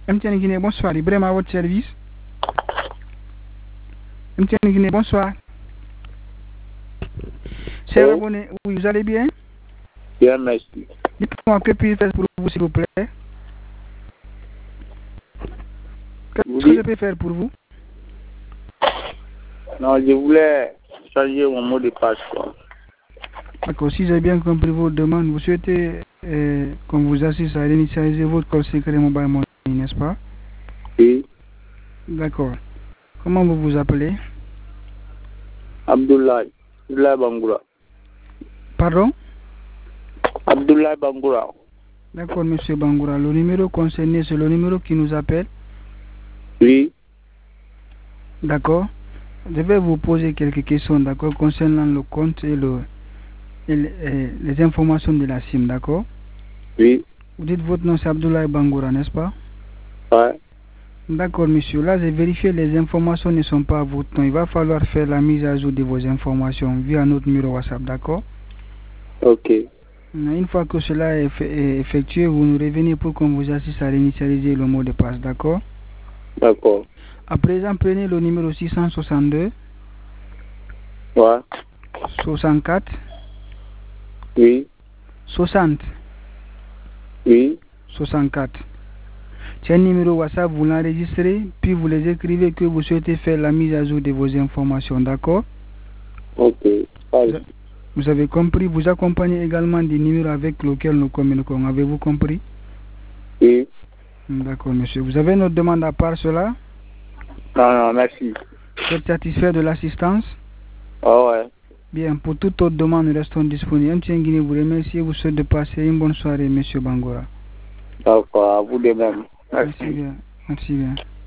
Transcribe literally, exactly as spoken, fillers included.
M T N Guinée, bonsoir. Ibrahim à votre service. M T N Guinée, bonsoir. Cher abonné, oui, vous allez bien? Bien, merci. Dites-moi que puis-je faire pour vous, s'il vous plaît? Qu'est-ce que je peux faire pour vous? Non, je voulais changer mon mot de passe. D'accord, si j'ai bien compris vos demandes, vous souhaitez euh, qu'on vous assiste à réinitialiser votre code secret mobile money, n'est-ce pas? Oui. D'accord. Comment vous vous appelez? Abdoulaye. Abdoulaye Bangoura. Pardon? Abdoulaye Bangoura. D'accord, monsieur Bangoura. Le numéro concerné, c'est le numéro qui nous appelle? Oui. D'accord. Je vais vous poser quelques questions, d'accord, concernant le compte et, le, et le, et les informations de la SIM, d'accord? Oui. Vous dites votre nom, c'est Abdoulaye Bangoura, n'est-ce pas? Ouais. D'accord, monsieur. Là, j'ai vérifié, les informations ne sont pas à votre nom. Il va falloir faire la mise à jour de vos informations via notre numéro WhatsApp, d'accord? Ok. Une fois que cela est, fait, est effectué, vous nous revenez pour qu'on vous assiste à réinitialiser le mot de passe, d'accord? D'accord. À présent, prenez le numéro six cent soixante-deux. Ouais. soixante-quatre. Oui. soixante. Oui. soixante-quatre. C'est un numéro WhatsApp, vous l'enregistrez, puis vous les écrivez que vous souhaitez faire la mise à jour de vos informations, d'accord? Ok. Allez. Vous avez compris, vous accompagnez également des numéros avec lesquels nous communiquons. Avez-vous compris? Oui. D'accord, monsieur. Vous avez une autre demande à part cela? Non, non, merci. Vous êtes satisfait de l'assistance? Oh, ouais. Bien, pour toute autre demande, nous restons disponibles. M T N Guinée vous remercie et vous souhaite de passer une bonne soirée, monsieur Bangoura. D'accord, à vous de même. Merci bien. Merci bien.